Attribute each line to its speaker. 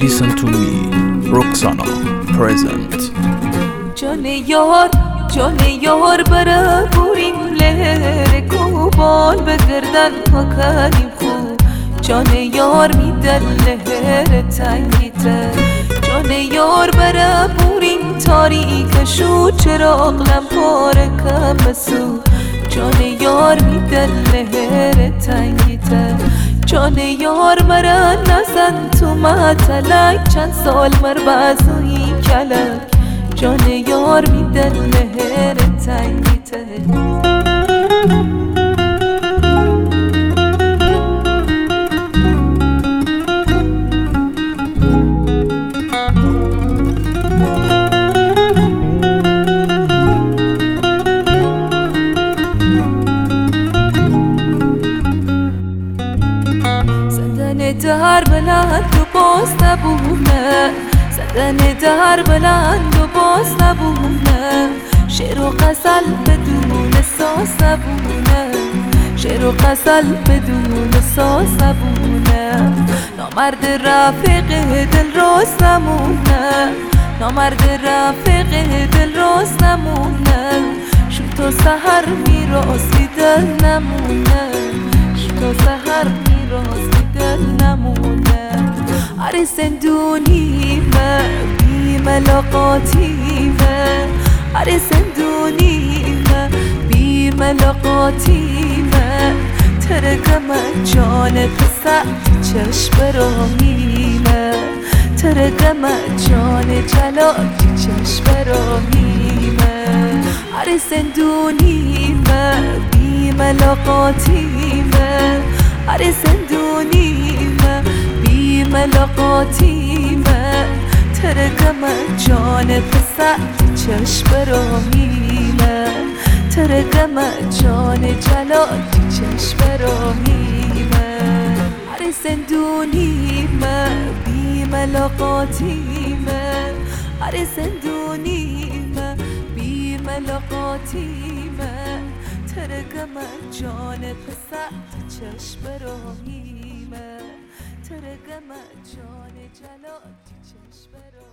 Speaker 1: Listen to me, Roxana present.
Speaker 2: جان یار برا بوریم لهر کوبال بگردن مکانیم خوب جان یار میدن لهر تنگیته جان یار برا بوریم تاریک شو چراغلم پاره کم سو جان یار میدن لهر تنگیته جان یار مرا نزن تو مطلق چند سال مر بازوی کلک جان یار میدن لهر تنگیته زدن در بلند و باز نبونه زدن در بلند و باز نبونه شعر و غزل بدون ساز نبونه شعر و غزل بدون ساز نبونه نامرد رفیق دل راست نمونه نامرد رفیق دل راست نمونه شو تا سحر میراستی دل نمونه شو تا سحر میراستی دل نمونه آره زندونیمه بی ملاقاتیمه آره زندونیمه بی ملاقاتیمه ترکم جان پسر چشم راهیمه ترکم جان جلالی چشم راهیمه آره زندونیمه بی ملاقاتیمه آره زندونیمه بی ملاقاتیمه ترکم جان پسر چشم راهیمه ترکم جان جلالی چشم راهیمه هر زندونیمه بی ملاقاتیمه هر زندونیمه بی ملاقاتیمه ترکم جان پسر چشم راهیمه ترکم جان جلالی چشم راهیمه